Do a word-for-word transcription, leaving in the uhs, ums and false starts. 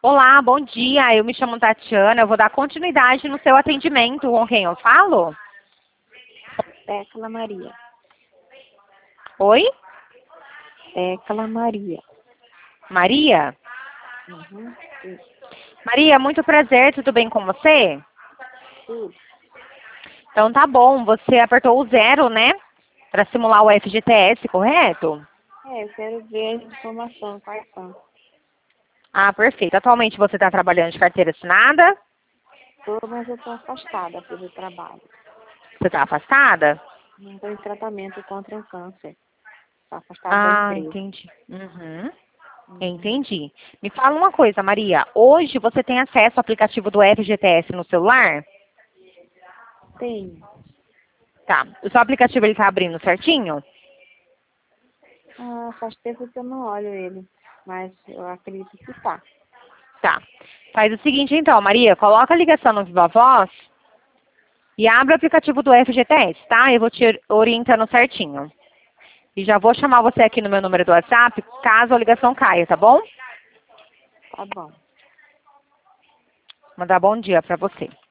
Olá, bom dia. Eu me chamo Tatiana. Eu vou dar continuidade no seu atendimento. Com quem eu falo? Tecla Maria. Oi? Tecla Maria. Maria? Uhum. Isso. Maria, muito prazer. Tudo bem com você? Tudo. Então tá bom. Você apertou o zero, né? Para simular o F G T S, correto? É, eu quero ver a informação, quais são. Ah, perfeito. Atualmente você está trabalhando de carteira assinada? Tô, mas eu estou afastada pelo trabalho. Você está afastada? Não estou em tratamento contra o câncer. Estou afastada da Ah, empresa. entendi. Uhum. Uhum. Entendi. Me fala uma coisa, Maria. Hoje você tem acesso ao aplicativo do F G T S no celular? Tenho. Tá. O seu aplicativo ele tá abrindo certinho? Ah, faz tempo que eu não olho ele, mas eu acredito que tá. Tá. Faz o seguinte então, Maria, coloca a ligação no Viva Voz e abre o aplicativo do F G T S, tá? Eu vou te orientando certinho. E já vou chamar você aqui no meu número do WhatsApp, caso a ligação caia, tá bom? Tá bom. Mandar bom dia pra você.